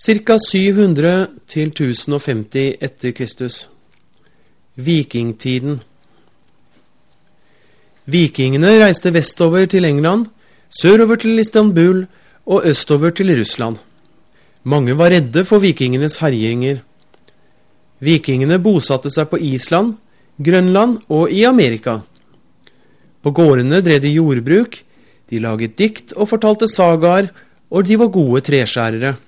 Cirka 700 til 1050 etter Kristus. Vikingtiden. Vikingene reiste vestover til England, sørover til Istanbul og østover til Russland. Mange var redde for vikingenes herjinger. Vikingene bosatte seg på Island, Grønland og i Amerika. På gårdene drev de jordbruk, de laget dikt og fortalte sagaer, og de var gode treskjærere.